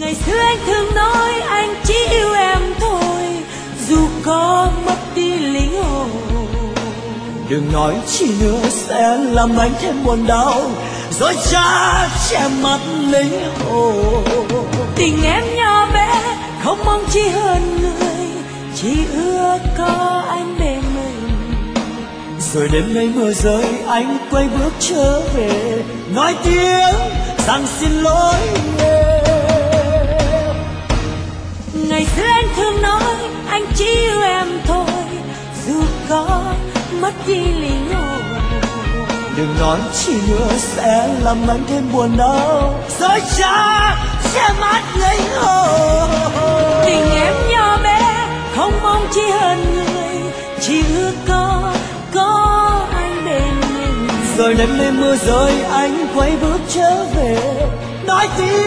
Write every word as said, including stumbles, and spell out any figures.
Ngày xưa anh thường nói anh chỉ yêu em thôi, dù có mất đi linh hồn. Đừng nói chi nữa sẽ làm anh thêm buồn đau, rồi cha che mắt linh hồn. Tình em nhỏ bé không mong chi hơn người, chỉ ước có anh bên mình. Rồi đêm nay mưa rơi anh quay bước trở về, nói tiếng rằng xin lỗi em. Ngày xưa anh thường nói anh chỉ yêu em thôi, dù có mất đi linh hồn. Đừng nói chi nữa sẽ làm anh thêm buồn đau, rồi cha che mắt linh hồn. Tình em nhỏ bé không mong chi hơn người, chỉ ước có có anh bên mình. Rồi đêm nay mưa rơi anh quay bước trở về, nói tiếng